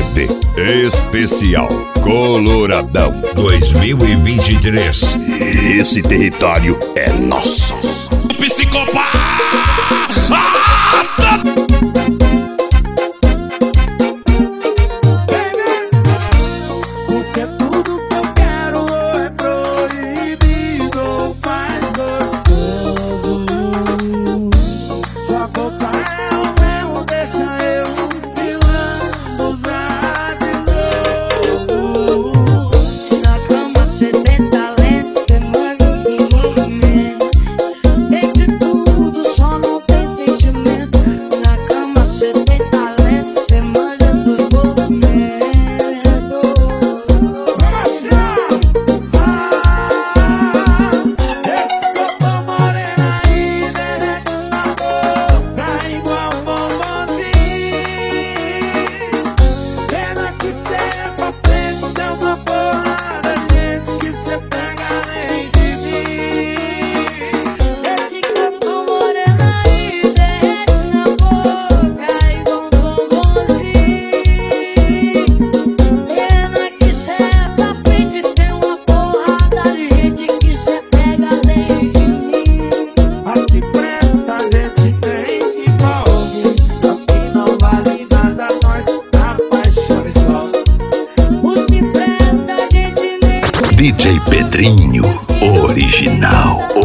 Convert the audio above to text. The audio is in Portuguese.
CD especial Coloradão 2023. Esse território é nosso. Psicopata! Porque tudo que eu quero é proibido ou faz gostoso. Sua boca é o meu, deixa eu me lambuzar de novo. Na cama cê tem talento, cê manda em movimento. Tem de tudo, só não tem sentimento. Na cama cê tem talento, cê manda dos movimentos. Esse corpo moreno aí derrete na boca igual um bombonzinho. Pena que cê é pra frente, tem uma porrada de gente que cê pega além de mim. Esse corpo moreno aí derrete na boca igual um bombonzinho. Pena que cê é pra frente, tem uma porrada de gente que cê pega além de mim. As que presta a gente nem se envolve. As que não vale nada nós apaixona e solta. Os que presta a gente nem DJ Pedrinho, original.